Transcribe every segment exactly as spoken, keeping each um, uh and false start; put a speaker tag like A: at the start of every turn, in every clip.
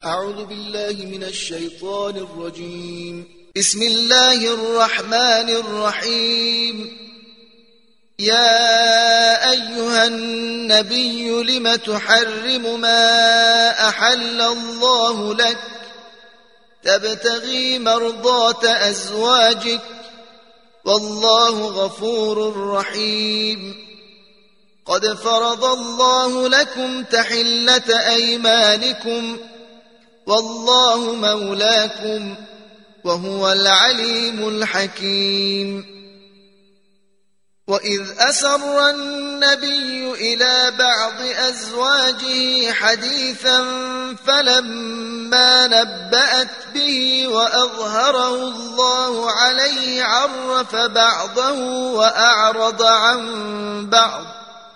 A: أعوذ بالله من الشيطان الرجيم. بسم الله الرحمن الرحيم. يا أيها النبي لم تحرم ما أحل الله لك تبتغي مرضات أزواجك والله غفور رحيم. قد فرض الله لكم تحلة أيمانكم والله مولاكم وهو العليم الحكيم. وإذ أسر النبي إلى بعض أزواجه حديثا فلما نبأت به وأظهره الله عليه عرف بعضه وأعرض عن بعض،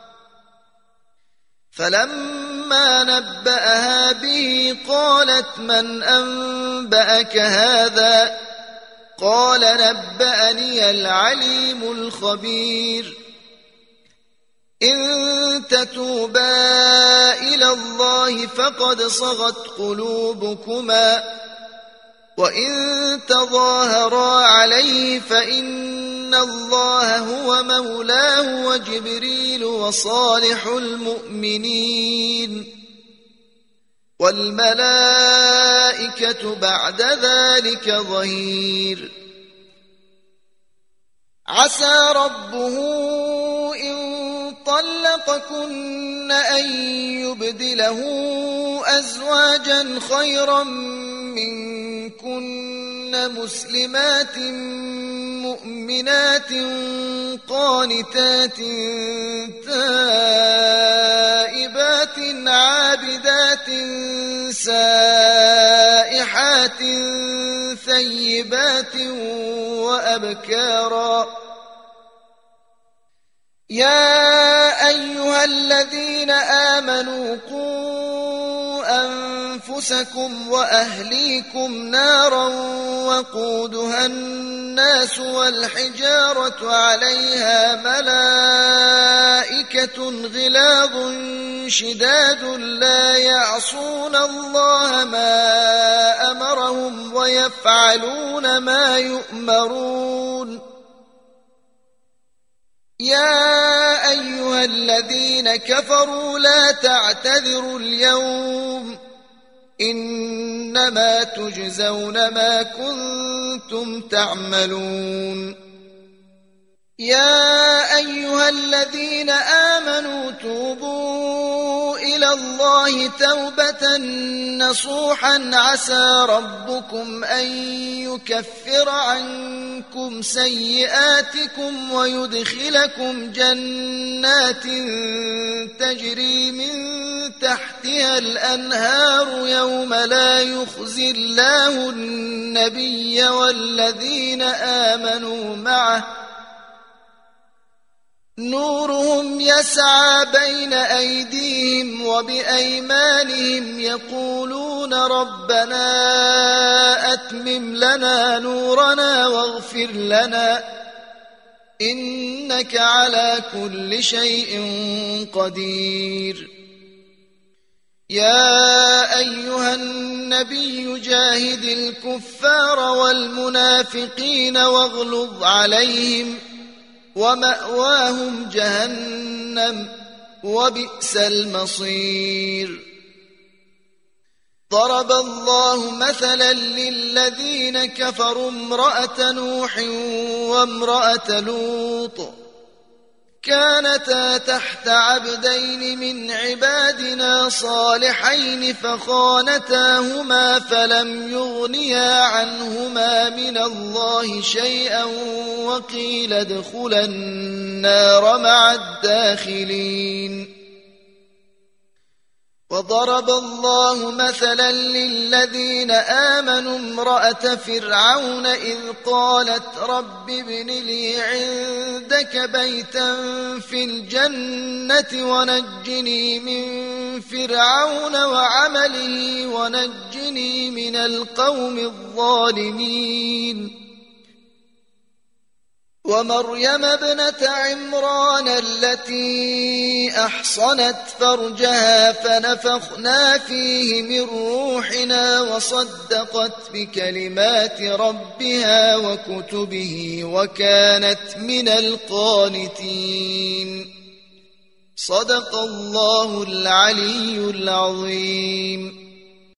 A: فلما نبأها به قالت من أنبأك هذا؟ قال نبأني العليم الخبير. إن تتوبا إلى الله فقد صغت قلوبكما وإن تظاهرا عليه فإن الله هو مولاه وجبريل وصالح المؤمنين والملائكة بعد ذلك ظهير. عسى ربه إن طلقكن أن يبدله أزواجا خيرا منكن مسلمات مؤمنات قانتات تائبات عابدات سائحات ثيبات وأبكارا. يا أيها الذين آمنوا قوا أنفسكم وأهليكم نارا وقودها الناس والحجارة عليها ملائكة غلاظ شداد لا يعصون الله ما أمرهم ويفعلون ما يؤمرون. يا أيها الذين كفروا لا تعتذروا اليوم إنما تجزون ما كنتم تعملون. يا أيها الذين آمنوا توبوا إلى الله توبة نصوحا عسى ربكم أن يكفر عنكم سيئاتكم ويدخلكم جنات تجري من تحتها الأنهار يوم لا يخزي الله النبي والذين آمنوا معه نورهم يسعى بين أيديهم وبأيمانهم يقولون ربنا أتمم لنا نورنا واغفر لنا إنك على كل شيء قدير. يا أيها النبي جاهد الكفار والمنافقين واغلظ عليهم ومأواهم جهنم وبئس المصير. ضرب الله مثلا للذين كفروا امرأة نوح وامرأة لوط كانتا تحت عبدين من عبادنا صالحين فخانتاهما فلم يغنيا عنهما من الله شيئا وقيل ادخلا النار مع الداخلين. وضرب الله مثلا للذين آمنوا امرأة فرعون إذ قالت رب ابن لي عندك بيتا في الجنة ونجني من فرعون وعمله ونجني من القوم الظالمين. ومريم ابنة عمران التي أحصنت فرجها فنفخنا فيه من روحنا وصدقت بكلمات ربها وكتبه وكانت من القانتين. صدق الله العلي العظيم.